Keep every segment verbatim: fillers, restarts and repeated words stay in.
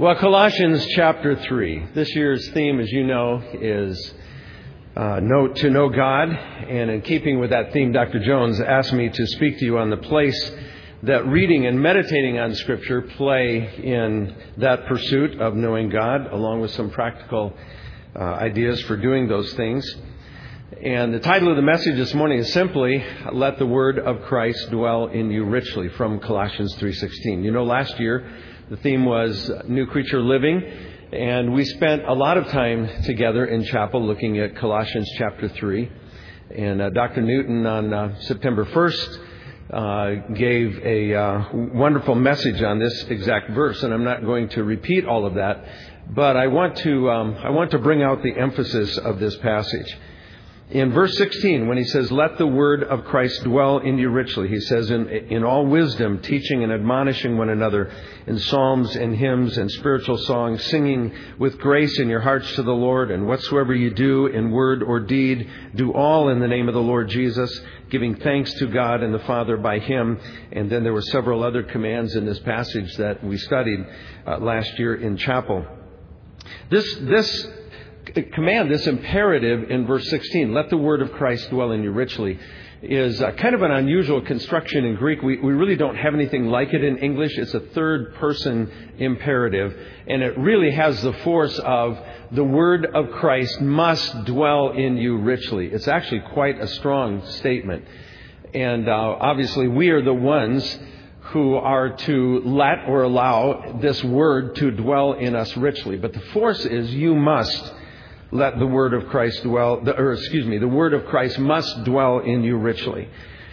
Well, Colossians chapter three. This year's theme, as you know, is uh, know, to know God. And in keeping with that theme, Doctor Jones asked me to speak to you on the place that reading and meditating on Scripture play in that pursuit of knowing God, along with some practical uh, ideas for doing those things. And the title of the message this morning is simply, Let the Word of Christ Dwell in You Richly, from Colossians three sixteen. You know, last year the theme was New Creature Living, and we spent a lot of time together in chapel looking at Colossians chapter three. And uh, Doctor Newton on uh, September first uh, gave a uh, wonderful message on this exact verse, and I'm not going to repeat all of that, but I want to um, I want to bring out the emphasis of this passage. In verse sixteen, when he says, let the word of Christ dwell in you richly, he says, in, in all wisdom, teaching and admonishing one another in psalms and hymns and spiritual songs, singing with grace in your hearts to the Lord, and whatsoever you do in word or deed, do all in the name of the Lord Jesus, giving thanks to God and the Father by Him. And then there were several other commands in this passage that we studied uh, last year in chapel. This, this command, this imperative in verse sixteen, let the word of Christ dwell in you richly, is uh, kind of an unusual construction in Greek. We, we really don't have anything like it in English. It's a third person imperative, and it really has the force of the word of Christ must dwell in you richly. It's actually quite a strong statement. And uh, obviously we are the ones who are to let or allow this word to dwell in us richly. But the force is you must let the word of Christ dwell, or excuse me, the word of Christ must dwell in you richly.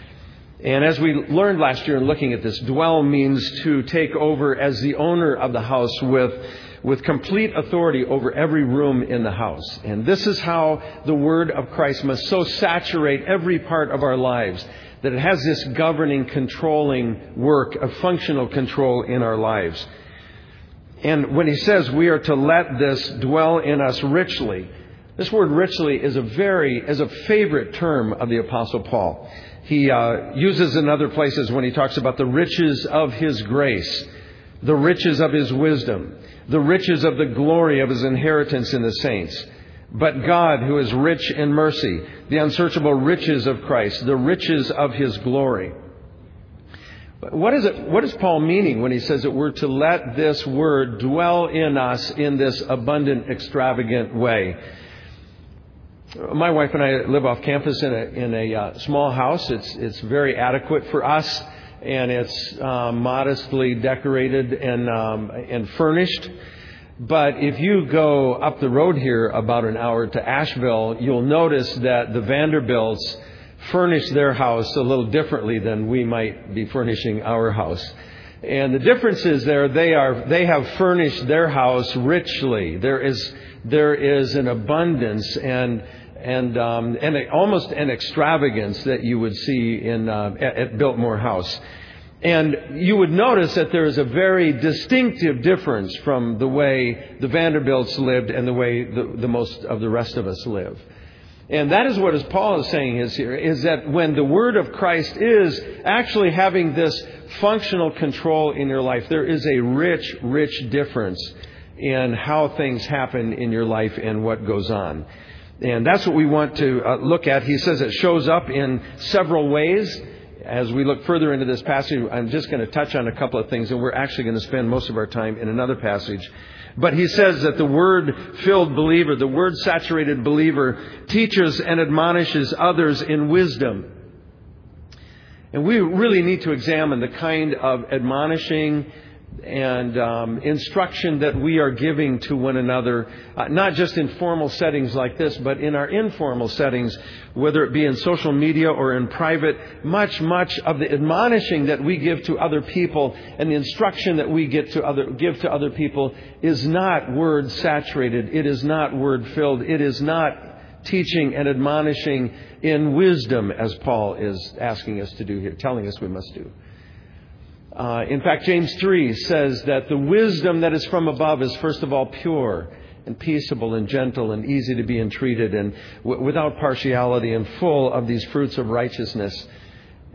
And as we learned last year in looking at this, dwell means to take over as the owner of the house with, with complete authority over every room in the house. And this is how the word of Christ must so saturate every part of our lives that it has this governing, controlling work of functional control in our lives. And when he says we are to let this dwell in us richly, this word richly is a very, is a favorite term of the Apostle Paul. He uh, uses in other places when he talks about the riches of his grace, the riches of his wisdom, the riches of the glory of his inheritance in the saints. But God, who is rich in mercy, the unsearchable riches of Christ, the riches of his glory. What is it? What is Paul meaning when he says that we're to let this word dwell in us in this abundant, extravagant way? My wife and I live off campus in a in a uh, small house. It's it's very adequate for us, and it's uh, modestly decorated and um, and furnished. But if you go up the road here about an hour to Asheville, you'll notice that the Vanderbilts furnish their house a little differently than we might be furnishing our house. And the difference is there, they are, they have furnished their house richly. There is, there is an abundance and, and, um, and a, almost an extravagance that you would see in, uh, at, at Biltmore House. And you would notice that there is a very distinctive difference from the way the Vanderbilts lived and the way the, the most of the rest of us live. And that is what as Paul is saying is here, is that when the word of Christ is actually having this functional control in your life, there is a rich, rich difference in how things happen in your life and what goes on. And that's what we want to uh, look at. He says it shows up in several ways. As we look further into this passage, I'm just going to touch on a couple of things, and we're actually going to spend most of our time in another passage. But he says that the word-filled believer, the word-saturated believer, teaches and admonishes others in wisdom. And we really need to examine the kind of admonishing and um, instruction that we are giving to one another, uh, not just in formal settings like this, but in our informal settings, whether it be in social media or in private. Much, much of the admonishing that we give to other people and the instruction that we get to other, give to other people is not word saturated. It is not word filled. It is not teaching and admonishing in wisdom, as Paul is asking us to do here, telling us we must do. Uh, in fact, James three says that the wisdom that is from above is first of all pure and peaceable and gentle and easy to be entreated and w- without partiality and full of these fruits of righteousness.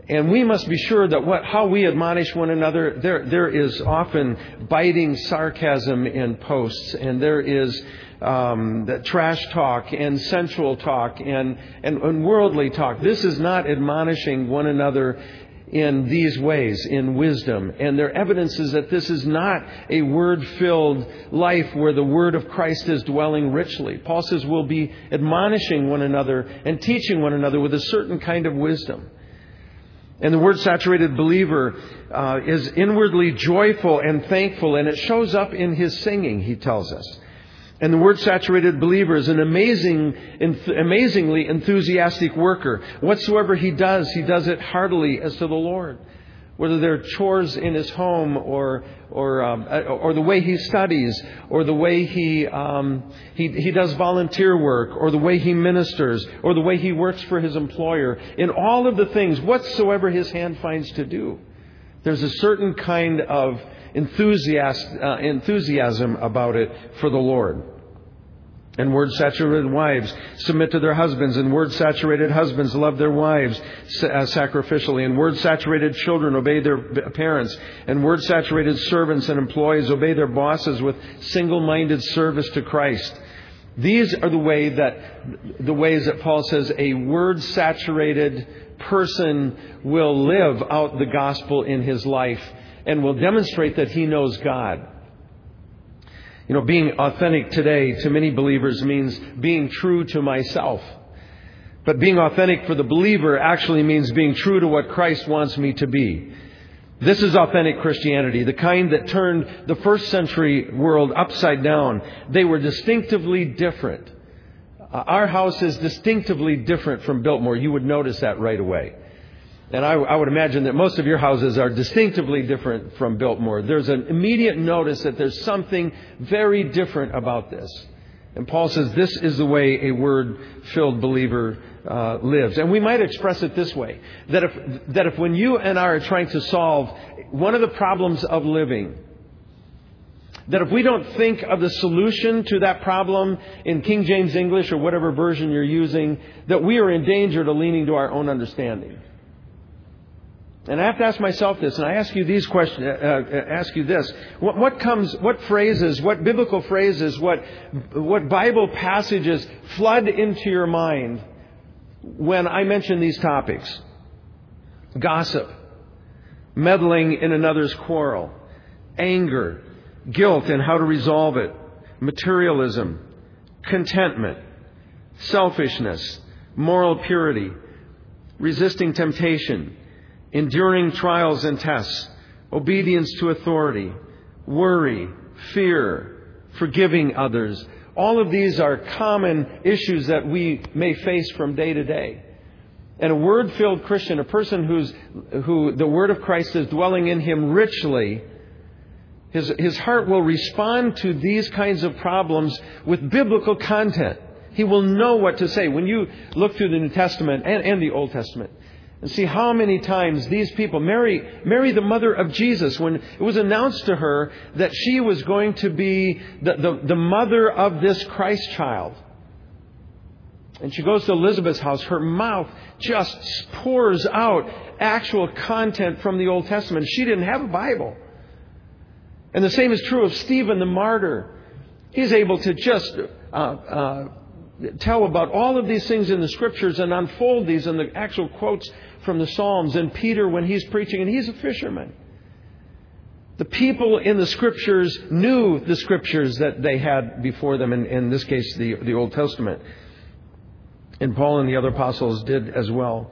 And we must be sure that what, how we admonish one another, there, there is often biting sarcasm in posts, and there is um, the trash talk and sensual talk and, and, and worldly talk. This is not admonishing one another in these ways, in wisdom. And there are evidences that this is not a word-filled life where the word of Christ is dwelling richly. Paul says we'll be admonishing one another and teaching one another with a certain kind of wisdom. And the word-saturated believer uh, is inwardly joyful and thankful, and it shows up in his singing, he tells us. And the word-saturated believer is an amazing, amazingly enthusiastic worker. Whatsoever he does, he does it heartily as to the Lord. Whether they're chores in his home, or or um, or the way he studies, or the way he um, he he does volunteer work, or the way he ministers, or the way he works for his employer. In all of the things, whatsoever his hand finds to do, there's a certain kind of enthusiasm, uh, enthusiasm about it for the Lord. And word-saturated wives submit to their husbands, and word-saturated husbands love their wives sacrificially, and word-saturated children obey their parents, and word-saturated servants and employees obey their bosses with single-minded service to Christ. These are the way that the ways that Paul says a word-saturated person will live out the gospel in his life and will demonstrate that he knows God. You know, being authentic today to many believers means being true to myself. But being authentic for the believer actually means being true to what Christ wants me to be. This is authentic Christianity, the kind that turned the first century world upside down. They were distinctively different. Uh, our house is distinctively different from Biltmore. You would notice that right away. And I, I would imagine that most of your houses are distinctively different from Biltmore. There's an immediate notice that there's something very different about this. And Paul says this is the way a word-filled believer uh, lives. And we might express it this way, that if, that if when you and I are trying to solve one of the problems of living, that if we don't think of the solution to that problem in King James English or whatever version you're using, that we are in danger to leaning to our own understanding. And I have to ask myself this, and I ask you these questions. Uh, ask you this: what, what comes? What phrases? What biblical phrases? What what Bible passages flood into your mind when I mention these topics? Gossip, meddling in another's quarrel, anger, guilt and how to resolve it, materialism, contentment, selfishness, moral purity, resisting temptation, enduring trials and tests, obedience to authority, worry, fear, forgiving others. All of these are common issues that we may face from day to day. And a word-filled Christian, a person who's who the word of Christ is dwelling in him richly, his, his heart will respond to these kinds of problems with biblical content. He will know what to say. When you look through the New Testament and, and the Old Testament, and see how many times these people, Mary, Mary, the mother of Jesus, when it was announced to her that she was going to be the, the, the mother of this Christ child. And she goes to Elizabeth's house, her mouth just pours out actual content from the Old Testament. She didn't have a Bible. And the same is true of Stephen the martyr. He's able to just uh, uh, tell about all of these things in the Scriptures and unfold these in the actual quotes from the Psalms. And Peter, when he's preaching, and he's a fisherman. The people in the Scriptures knew the Scriptures that they had before them, in, in this case, the, the Old Testament. And Paul and the other apostles did as well.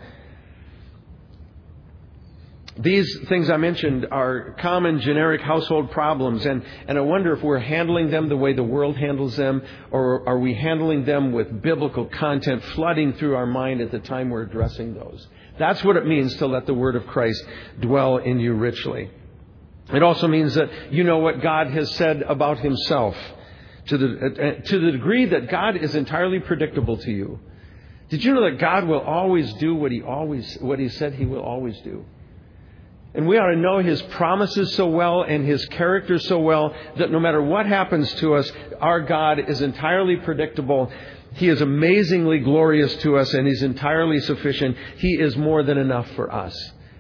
These things I mentioned are common generic household problems, and, and I wonder if we're handling them the way the world handles them, or are we handling them with biblical content flooding through our mind at the time we're addressing those. That's what it means to let the word of Christ dwell in you richly. It also means that you know what God has said about himself to the, to the degree that God is entirely predictable to you. Did you know that God will always do what he always what he said he will always do? And we ought to know his promises so well and his character so well that no matter what happens to us, our God is entirely predictable. He is amazingly glorious to us, and he's entirely sufficient. He is more than enough for us.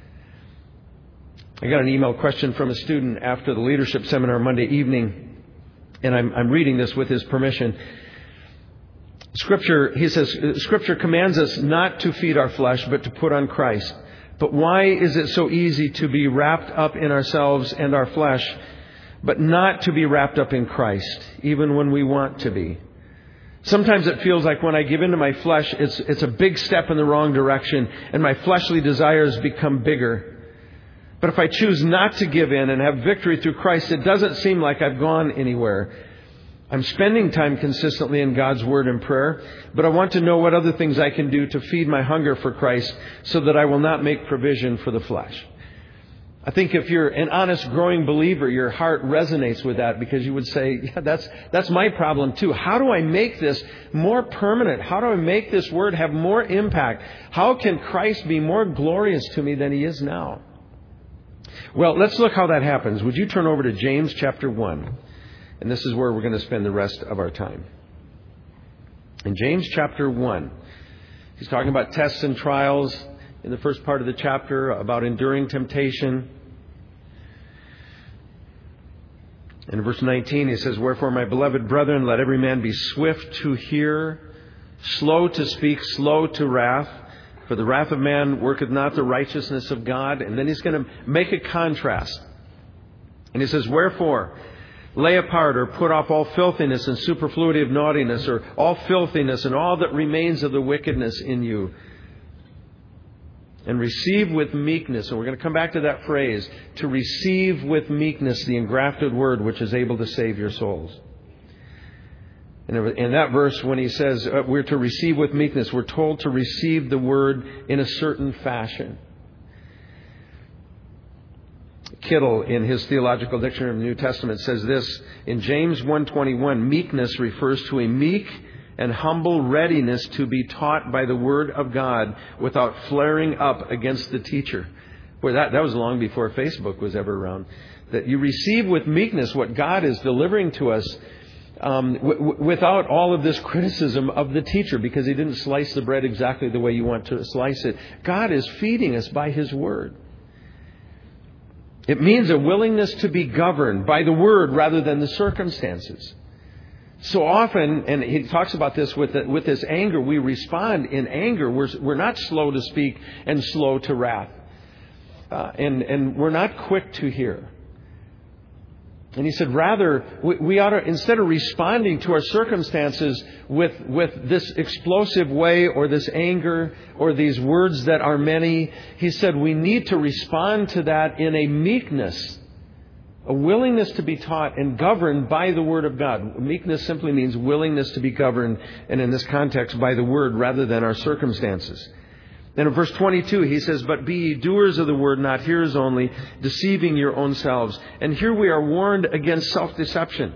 I got an email question from a student after the leadership seminar Monday evening, and I'm, I'm reading this with his permission. Scripture, he says, Scripture commands us not to feed our flesh, but to put on Christ. But why is it so easy to be wrapped up in ourselves and our flesh, but not to be wrapped up in Christ, even when we want to be? Sometimes it feels like when I give into my flesh, it's, it's a big step in the wrong direction, and my fleshly desires become bigger. But if I choose not to give in and have victory through Christ, it doesn't seem like I've gone anywhere. I'm spending time consistently in God's Word and prayer, but I want to know what other things I can do to feed my hunger for Christ so that I will not make provision for the flesh. I think if you're an honest, growing believer, your heart resonates with that because you would say, yeah, that's that's my problem too. How do I make this more permanent? How do I make this Word have more impact? How can Christ be more glorious to me than He is now? Well, let's look how that happens. Would you turn over to James chapter one? And this is where we're going to spend the rest of our time. In James chapter one, he's talking about tests and trials in the first part of the chapter, about enduring temptation. In verse nineteen, he says, "Wherefore, my beloved brethren, let every man be swift to hear, slow to speak, slow to wrath. For the wrath of man worketh not the righteousness of God." And then he's going to make a contrast. And he says, "Wherefore, lay apart or put off all filthiness and superfluity of naughtiness, or all filthiness and all that remains of the wickedness in you. And receive with meekness," and we're going to come back to that phrase, to receive with meekness the engrafted word which is able to save your souls. And in that verse, when he says we're to receive with meekness, we're told to receive the word in a certain fashion. Kittle, in his Theological Dictionary of the New Testament, says this in James one twenty-one, meekness refers to a meek and humble readiness to be taught by the Word of God without flaring up against the teacher. Boy, that, that was long before Facebook was ever around. That you receive with meekness what God is delivering to us um, w- w- without all of this criticism of the teacher because he didn't slice the bread exactly the way you want to slice it. God is feeding us by His Word. It means a willingness to be governed by the Word rather than the circumstances. So often, and he talks about this with the, with this anger, we respond in anger. We're, we're not slow to speak and slow to wrath. Uh, and, and we're not quick to hear. And he said, rather, we, we ought to, instead of responding to our circumstances with, with this explosive way or this anger or these words that are many, he said we need to respond to that in a meekness, a willingness to be taught and governed by the Word of God. Meekness simply means willingness to be governed, and in this context, by the Word rather than our circumstances. Then in verse twenty-two, he says, "But be ye doers of the word, not hearers only, deceiving your own selves." And here we are warned against self-deception.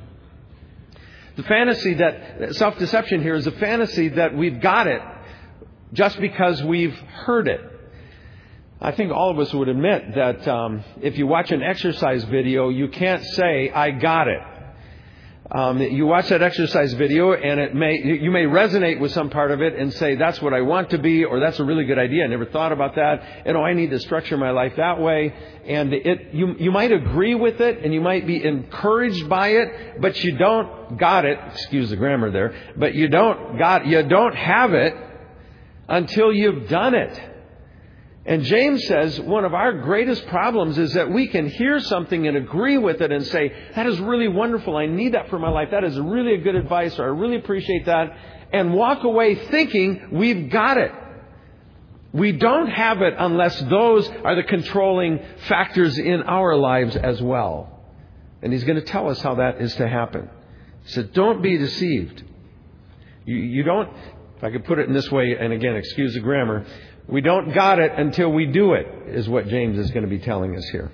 The fantasy that, self-deception here is a fantasy that we've got it just because we've heard it. I think all of us would admit that um, if you watch an exercise video, you can't say, "I got it." Um, you watch that exercise video and it may, you may resonate with some part of it and say, "That's what I want to be," or "That's a really good idea. I never thought about that. And oh, I need to structure my life that way." And it, you, you might agree with it and you might be encouraged by it, but you don't got it. Excuse the grammar there, but you don't got, you don't have it until you've done it. And James says one of our greatest problems is that we can hear something and agree with it and say, "That is really wonderful. I need that for my life. That is really a good advice," or "I really appreciate that," and walk away thinking we've got it. We don't have it unless those are the controlling factors in our lives as well. And he's going to tell us how that is to happen. He said, don't be deceived. You, you don't, if I could put it in this way, and again, excuse the grammar, we don't got it until we do it, is what James is going to be telling us here.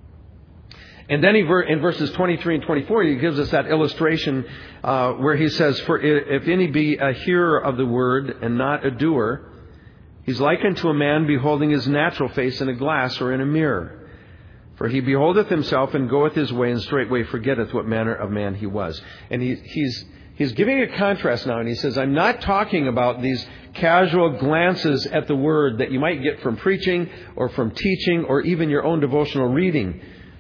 And then he, in verses twenty-three and twenty-four, he gives us that illustration uh, where he says, "For if any be a hearer of the word and not a doer, he's likened to a man beholding his natural face in a glass or in a mirror. For he beholdeth himself and goeth his way, and straightway forgetteth what manner of man he was. And he, he's he's giving a contrast now, and he says, I'm not talking about these casual glances at the Word that you might get from preaching or from teaching or even your own devotional reading.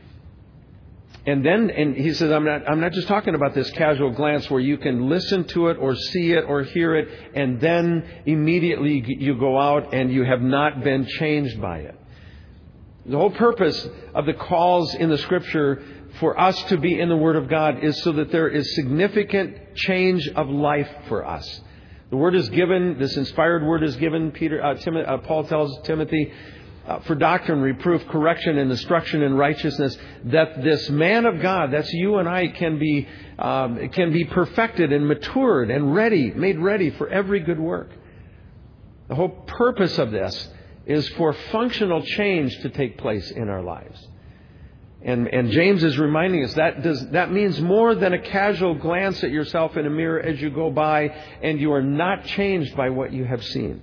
And then, and he says, I'm not, I'm not just talking about this casual glance where you can listen to it or see it or hear it, and then immediately you go out and you have not been changed by it. The whole purpose of the calls in the Scripture for us to be in the Word of God is so that there is significant change of life for us. The Word is given, this inspired Word is given, Peter, uh, Tim, uh, Paul tells Timothy, uh, for doctrine, reproof, correction, and instruction in righteousness, that this man of God, that's you and I, can be um, can be perfected and matured and ready, made ready for every good work. The whole purpose of this is for functional change to take place in our lives. And, and James is reminding us that does, that means more than a casual glance at yourself in a mirror as you go by, and you are not changed by what you have seen.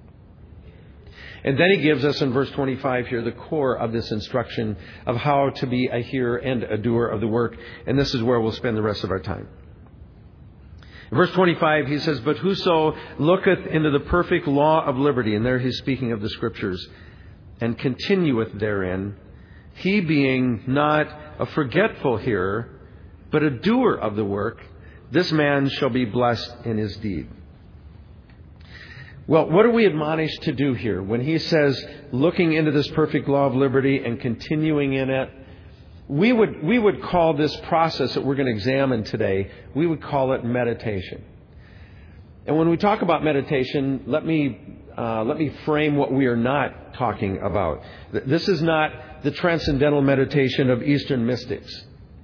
And then he gives us in verse twenty-five here the core of this instruction of how to be a hearer and a doer of the work. And this is where we'll spend the rest of our time. In verse twenty-five, he says, But whoso looketh into the perfect law of liberty, and there he's speaking of the Scriptures, and continueth therein, he being not a forgetful hearer, but a doer of the work, this man shall be blessed in his deed. Well, what are we admonished to do here? When he says, looking into this perfect law of liberty and continuing in it, we would we would call this process that we're going to examine today, we would call it meditation. And when we talk about meditation, let me uh, let me frame what we are not talking about. This is not the transcendental meditation of Eastern mystics.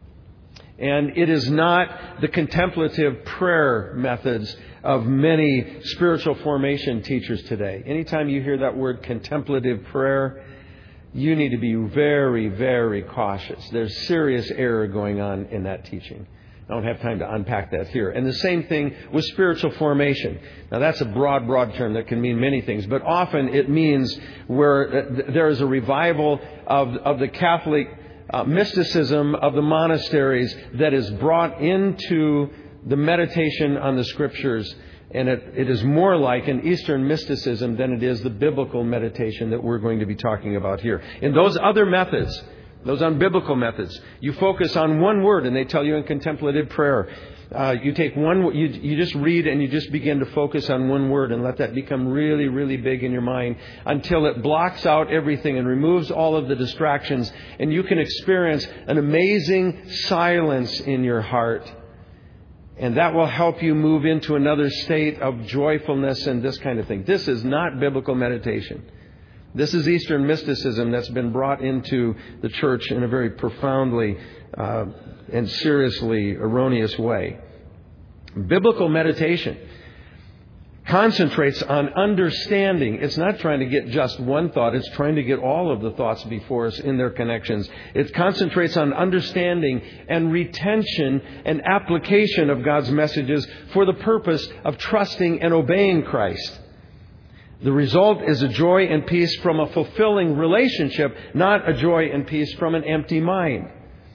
And it is not the contemplative prayer methods of many spiritual formation teachers today. Anytime you hear that word contemplative prayer, you need to be very, very cautious. There's serious error going on in that teaching. I don't have time to unpack that here. And the same thing with spiritual formation. Now, that's a broad, broad term that can mean many things, but often it means where there is a revival of, of the Catholic uh, mysticism of the monasteries that is brought into the meditation on the Scriptures. And it, it is more like an Eastern mysticism than it is the biblical meditation that we're going to be talking about here. In those other methods, those unbiblical methods, you focus on one word, and they tell you in contemplative prayer, uh, you take one, you, you just read and you just begin to focus on one word and let that become really, really big in your mind until it blocks out everything and removes all of the distractions, and you can experience an amazing silence in your heart. And that will help you move into another state of joyfulness and this kind of thing. This is not biblical meditation. This is Eastern mysticism that's been brought into the church in a very profoundly uh, and seriously erroneous way. Biblical meditation concentrates on understanding. It's not trying to get just one thought. It's trying to get all of the thoughts before us in their connections. It concentrates on understanding and retention and application of God's messages for the purpose of trusting and obeying Christ. The result is a joy and peace from a fulfilling relationship, not a joy and peace from an empty mind.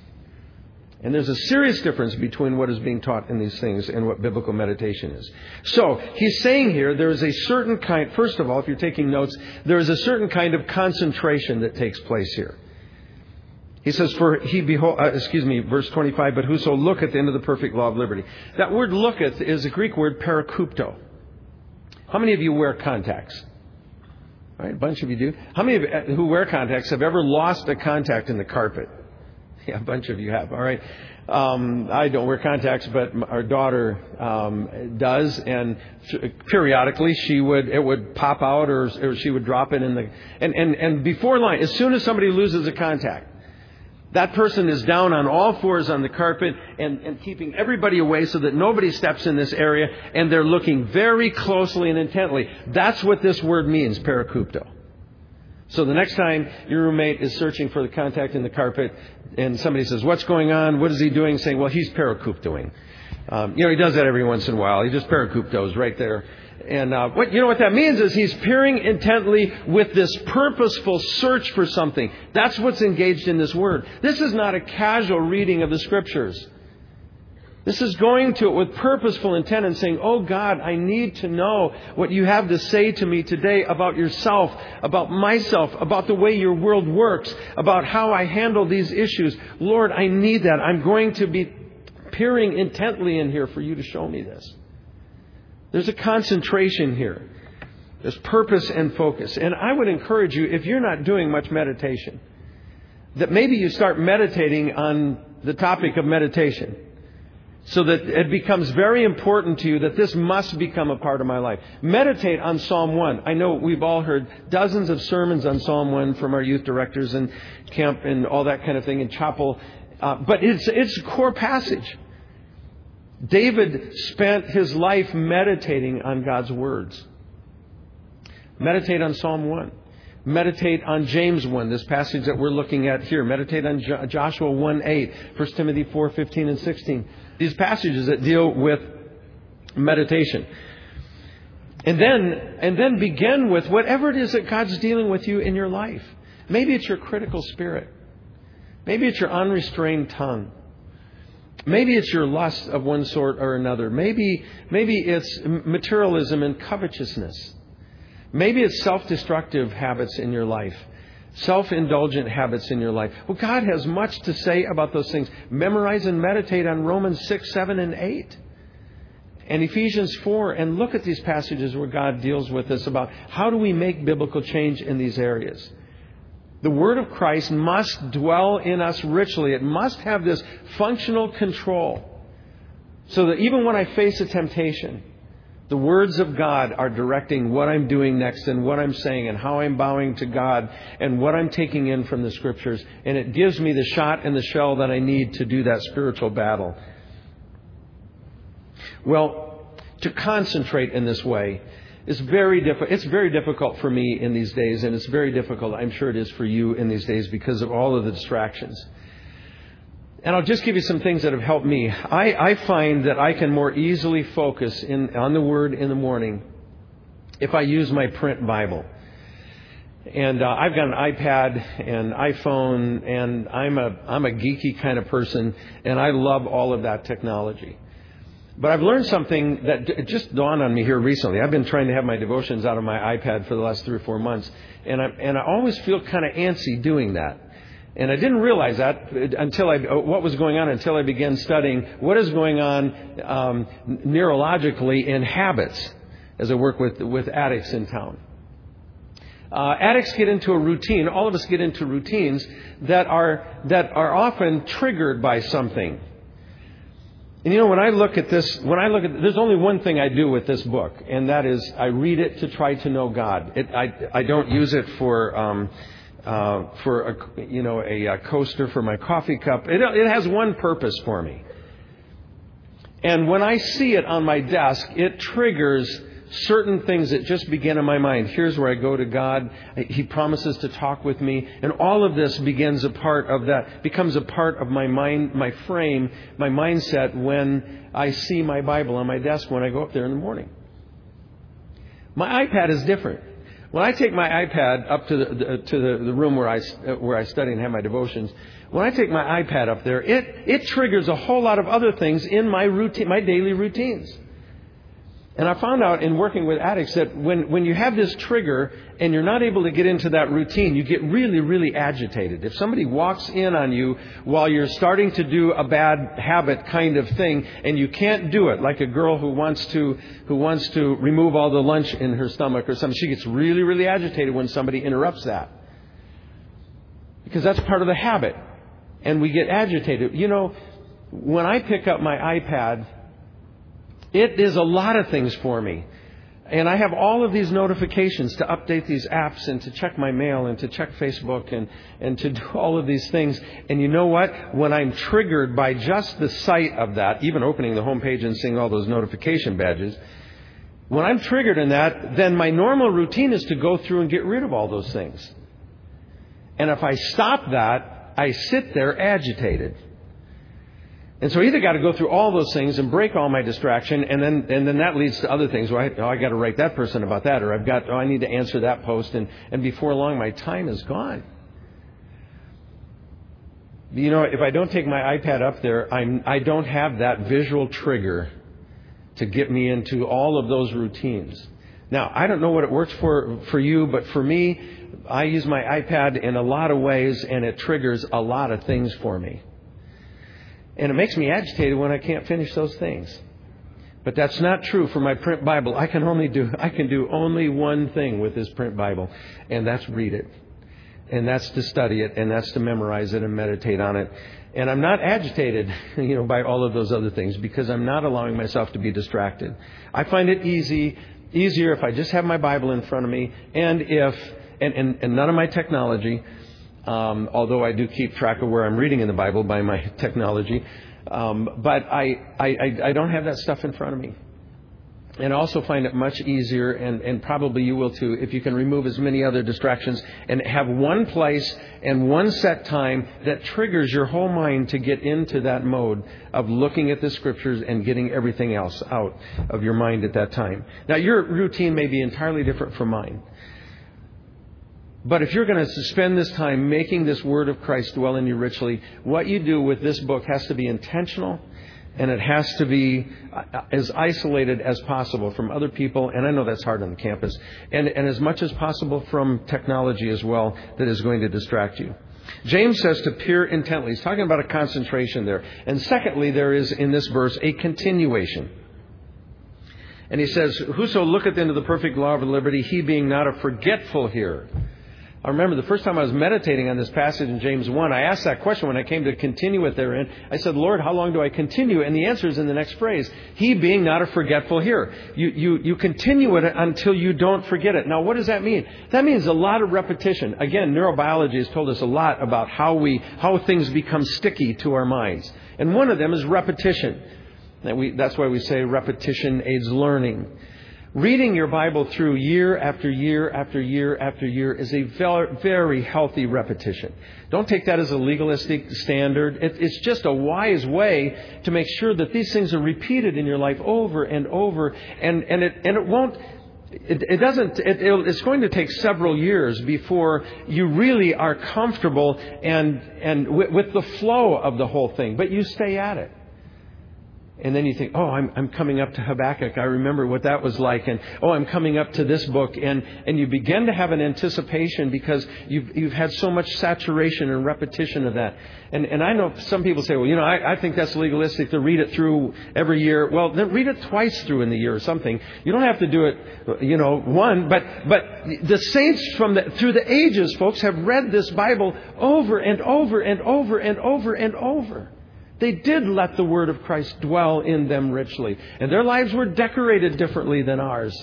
And there's a serious difference between what is being taught in these things and what biblical meditation is. So, he's saying here there is a certain kind, first of all, if you're taking notes, there is a certain kind of concentration that takes place here. He says, for he behold, uh, excuse me, verse twenty-five, but whoso looketh into the perfect law of liberty. That word looketh is a Greek word parakupto. How many of you wear contacts? All right, a bunch of you do. How many of you who wear contacts have ever lost a contact in the carpet? Yeah, a bunch of you have. All right. Um, I don't wear contacts, but our daughter um, does, and periodically she would it would pop out, or, or she would drop it in the and, and and before line. As soon as somebody loses a contact, that person is down on all fours on the carpet and, and keeping everybody away so that nobody steps in this area, and they're looking very closely and intently. That's what this word means, parakupto. So the next time your roommate is searching for the contact in the carpet and somebody says, what's going on? What is he doing? Saying, well, he's parakuptoing. Um, you know, he does that every once in a while. He just pericooptos right there. And uh, what you know what that means is he's peering intently with this purposeful search for something. That's what's engaged in this word. This is not a casual reading of the Scriptures. This is going to it with purposeful intent and saying, oh God, I need to know what you have to say to me today about yourself, about myself, about the way your world works, about how I handle these issues. Lord, I need that. I'm going to be peering intently in here for you to show me this. There's a concentration here. There's purpose and focus. And I would encourage you, if you're not doing much meditation, that maybe you start meditating on the topic of meditation so that it becomes very important to you that this must become a part of my life. Meditate on Psalm one. I know we've all heard dozens of sermons on Psalm one from our youth directors and camp and all that kind of thing in chapel. Uh, but it's, it's a core passage. David spent his life meditating on God's words. Meditate on Psalm one. Meditate on James one, this passage that we're looking at here. Meditate on Jo- Joshua one eight, First Timothy four fifteen and sixteen. These passages that deal with meditation. And then, and then begin with whatever it is that God's dealing with you in your life. Maybe it's your critical spirit. Maybe it's your unrestrained tongue. Maybe it's your lust of one sort or another. Maybe, maybe it's materialism and covetousness. Maybe it's self-destructive habits in your life. Self-indulgent habits in your life. Well, God has much to say about those things. Memorize and meditate on Romans six, seven, and eight. And Ephesians four. And look at these passages where God deals with us about how do we make biblical change in these areas. The Word of Christ must dwell in us richly. It must have this functional control so that even when I face a temptation, the words of God are directing what I'm doing next and what I'm saying and how I'm bowing to God and what I'm taking in from the Scriptures. And it gives me the shot and the shell that I need to do that spiritual battle. Well, to concentrate in this way is very difficult. It's very difficult for me in these days, and it's very difficult, I'm sure it is for you in these days because of all of the distractions. And I'll just give you some things that have helped me. I, I find that I can more easily focus in on the Word in the morning if I use my print Bible. And uh, I've got an iPad and iPhone, and I'm a I'm a geeky kind of person, and I love all of that technology. But I've learned something that it just dawned on me here recently. I've been trying to have my devotions out of my iPad for the last three or four months, and I and I always feel kind of antsy doing that. And I didn't realize that until I what was going on until I began studying what is going on um, neurologically in habits as I work with with addicts in town. Uh, addicts get into a routine. All of us get into routines that are that are often triggered by something. And you know, when I look at this, when I look at, there's only one thing I do with this book, and that is I read it to try to know God. It, I I don't use it for um, uh, for a, you know a, a coaster for my coffee cup. It it has one purpose for me. And when I see it on my desk, it triggers certain things that just begin in my mind. Here's where I go to God. He promises to talk with me. And all of this begins a part of that, becomes a part of my mind, my frame, my mindset when I see my Bible on my desk when I go up there in the morning. My iPad is different. When I take my iPad up to the, to the, the room where I, where I study and have my devotions, when I take my iPad up there, it, it triggers a whole lot of other things in my routine, my daily routines. And I found out in working with addicts that when, when you have this trigger and you're not able to get into that routine, you get really, really agitated. If somebody walks in on you while you're starting to do a bad habit kind of thing and you can't do it, like a girl who wants to who wants to remove all the lunch in her stomach or something, she gets really, really agitated when somebody interrupts that. Because that's part of the habit. And we get agitated. You know, when I pick up my iPad, it is a lot of things for me. And I have all of these notifications to update these apps and to check my mail and to check Facebook and, and to do all of these things. And you know what? When I'm triggered by just the sight of that, even opening the home page and seeing all those notification badges, when I'm triggered in that, then my normal routine is to go through and get rid of all those things. And if I stop that, I sit there agitated. And so I either got to go through all those things and break all my distraction, and then and then that leads to other things. Well, I, oh, I got to write that person about that, or I've got, oh, I need to answer that post, and, and before long, my time is gone. You know, if I don't take my iPad up there, I'm, I don't have that visual trigger to get me into all of those routines. Now, I don't know what it works for, for you, but for me, I use my iPad in a lot of ways, and it triggers a lot of things for me. And it makes me agitated when I can't finish those things. But that's not true for my print Bible. I can only do, I can do only one thing with this print Bible, and that's read it. And that's to study it, and that's to memorize it and meditate on it. And I'm not agitated, you know, by all of those other things because I'm not allowing myself to be distracted. I find it easy, easier if I just have my Bible in front of me, and if, and, and, and none of my technology. Um, although I do keep track of where I'm reading in the Bible by my technology. Um, but I, I, I don't have that stuff in front of me. And I also find it much easier, and, and probably you will too, if you can remove as many other distractions and have one place and one set time that triggers your whole mind to get into that mode of looking at the Scriptures and getting everything else out of your mind at that time. Now, your routine may be entirely different from mine. But if you're going to spend this time making this Word of Christ dwell in you richly, what you do with this book has to be intentional, and it has to be as isolated as possible from other people, and I know that's hard on the campus, and, and as much as possible from technology as well that is going to distract you. James says to peer intently. He's talking about a concentration there. And secondly, there is in this verse a continuation. And he says, whoso looketh into the perfect law of liberty, he being not a forgetful hearer. I remember the first time I was meditating on this passage in James one, I asked that question when I came to continue it therein. I said, Lord, how long do I continue? And the answer is in the next phrase. He being not a forgetful hearer. You, you, you continue it until you don't forget it. Now, what does that mean? That means a lot of repetition. Again, neurobiology has told us a lot about how we, how things become sticky to our minds. And one of them is repetition. And we, that's why we say repetition aids learning. Reading your Bible through year after year after year after year is a very healthy repetition. Don't take that as a legalistic standard. It's just a wise way to make sure that these things are repeated in your life over and over. And, and, it, and it won't, it, it doesn't, it, it's going to take several years before you really are comfortable and, and with, with the flow of the whole thing. But you stay at it. And then you think, oh, I'm, I'm coming up to Habakkuk. I remember what that was like. And, oh, I'm coming up to this book. And, and you begin to have an anticipation because you've, you've had so much saturation and repetition of that. And, and I know some people say, well, you know, I, I think that's legalistic to read it through every year. Well, then read it twice through in the year or something. You don't have to do it, you know, one. But, but the saints from the, through the ages, folks, have read this Bible over and over and over and over and over. They did let the Word of Christ dwell in them richly. And their lives were decorated differently than ours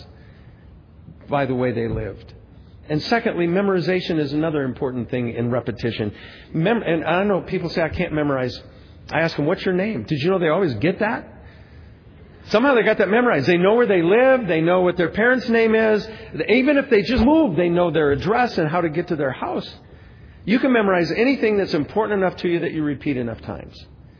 by the way they lived. And secondly, memorization is another important thing in repetition. Mem- and I know people say, I can't memorize. I ask them, what's your name? Did you know they always get that? Somehow they got that memorized. They know where they live. They know what their parents' name is. Even if they just moved, they know their address and how to get to their house. You can memorize anything that's important enough to you that you repeat enough times.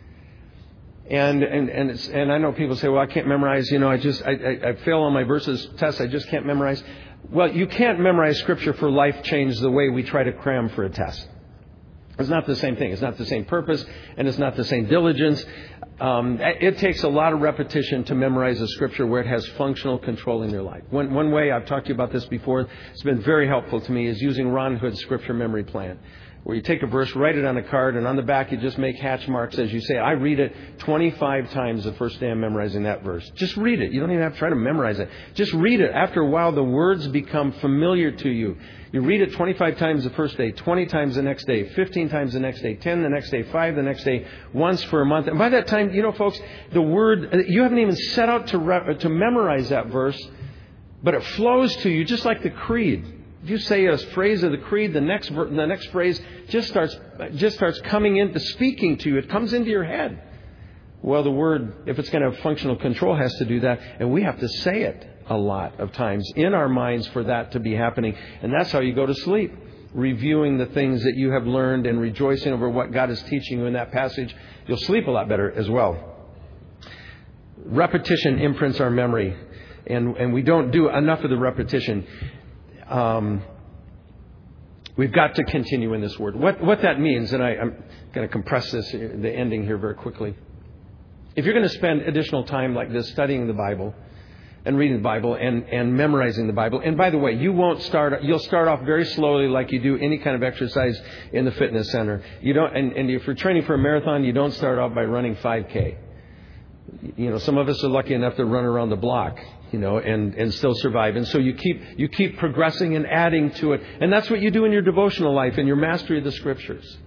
And and and, it's, and I know people say, well, I can't memorize. You know, I just I, I, I fail on my verses test. I just can't memorize. Well, you can't memorize Scripture for life change the way we try to cram for a test. It's not the same thing. It's not the same purpose, and it's not the same diligence. Um, it takes a lot of repetition to memorize a Scripture where it has functional control in your life. One one way, I've talked to you about this before, it's been very helpful to me, is using Ron Hood's Scripture Memory Plan, where you take a verse, write it on a card, and on the back you just make hatch marks as you say, I read it twenty-five times the first day I'm memorizing that verse. Just read it. You don't even have to try to memorize it. Just read it. After a while, the words become familiar to you. You read it twenty-five times the first day, twenty times the next day, fifteen times the next day, ten the next day, five the next day, once for a month. And by that time, you know, folks, the word, you haven't even set out to, re- to memorize that verse, but it flows to you just like the creed. If you say a phrase of the creed, the next the next phrase just starts just starts coming into speaking to you. It comes into your head. Well, the Word, if it's going to have functional control, has to do that, and we have to say it a lot of times in our minds for that to be happening. And that's how you go to sleep. reviewing the things that you have learned and rejoicing over what God is teaching you in that passage, you'll sleep a lot better as well. Repetition imprints our memory, and, and we don't do enough of the repetition. Um, we've got to continue in this word. What, what that means, and I, I'm going to compress this, the ending here very quickly. If you're going to spend additional time like this studying the Bible and reading the Bible and, and memorizing the Bible, and by the way, you won't start, you'll start off very slowly like you do any kind of exercise in the fitness center. You don't, and, and if you're training for a marathon, you don't start off by running five K. You know, some of us are lucky enough to run around the block, you know, and, and still survive. And so you keep, you keep progressing and adding to it. And that's what you do in your devotional life and your mastery of the Scriptures.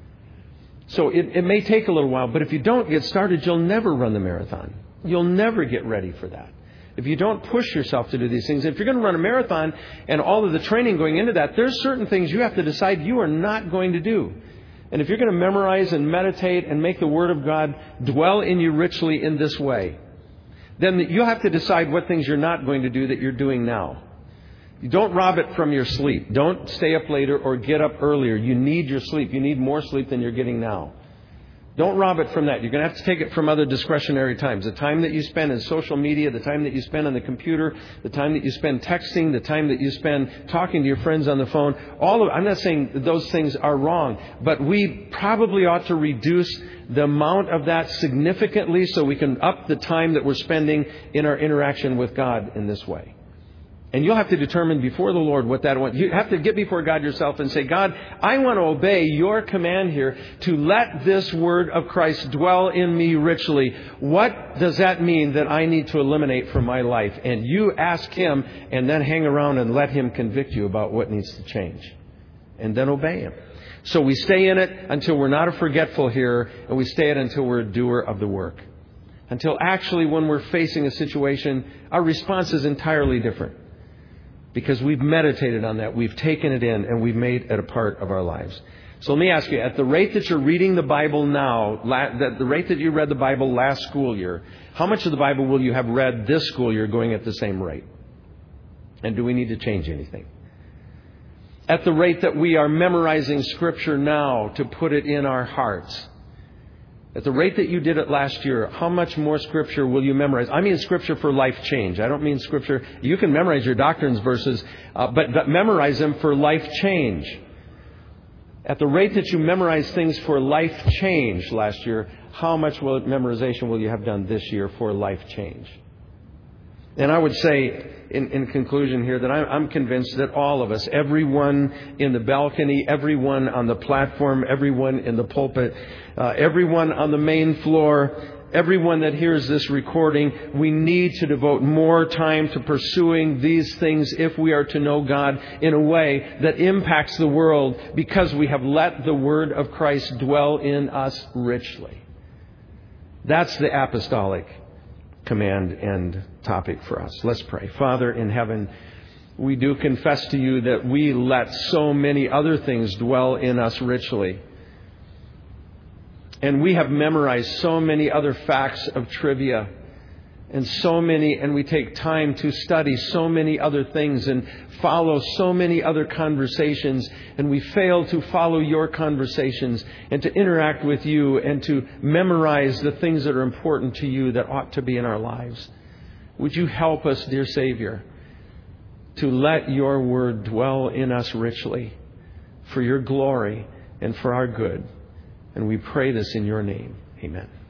So it, it may take a little while, but if you don't get started, you'll never run the marathon. You'll never get ready for that. If you don't push yourself to do these things, if you're going to run a marathon and all of the training going into that, there's certain things you have to decide you are not going to do. And if you're going to memorize and meditate and make the Word of God dwell in you richly in this way, then you'll have to decide what things you're not going to do that you're doing now. You don't rob it from your sleep. Don't stay up later or get up earlier. You need your sleep. You need more sleep than you're getting now. Don't rob it from that. You're going to have to take it from other discretionary times. The time that you spend in social media, the time that you spend on the computer, the time that you spend texting, the time that you spend talking to your friends on the phone. All of, I'm not saying that those things are wrong, but we probably ought to reduce the amount of that significantly so we can up the time that we're spending in our interaction with God in this way. And you'll have to determine before the Lord what that wants. You have to get before God yourself and say, God, I want to obey your command here to let this word of Christ dwell in me richly. What does that mean that I need to eliminate from my life? And you ask Him and then hang around and let Him convict you about what needs to change. And then obey Him. So we stay in it until we're not a forgetful hearer, and we stay in it until we're a doer of the work. Until actually when we're facing a situation, our response is entirely different. Because we've meditated on that, we've taken it in, and we've made it a part of our lives. So let me ask you, at the rate that you're reading the Bible now, at the rate that you read the Bible last school year, how much of the Bible will you have read this school year going at the same rate? And do we need to change anything? At the rate that we are memorizing Scripture now to put it in our hearts, at the rate that you did it last year, how much more Scripture will you memorize? I mean Scripture for life change. I don't mean Scripture. You can memorize your doctrines verses, uh, but, but memorize them for life change. At the rate that you memorize things for life change last year, how much will memorization will you have done this year for life change? And I would say, in, in conclusion here, that I'm, I'm convinced that all of us, everyone in the balcony, everyone on the platform, everyone in the pulpit, uh, everyone on the main floor, everyone that hears this recording, we need to devote more time to pursuing these things if we are to know God in a way that impacts the world, because we have let the Word of Christ dwell in us richly. That's the apostolic command and topic for us. Let's pray. Father in heaven, we do confess to you that we let so many other things dwell in us richly. And we have memorized so many other facts of trivia and so many, and we take time to study so many other things and follow so many other conversations, and we fail to follow your conversations and to interact with you and to memorize the things that are important to you that ought to be in our lives. Would you help us, dear Savior, to let your word dwell in us richly for your glory and for our good. And we pray this in your name. Amen.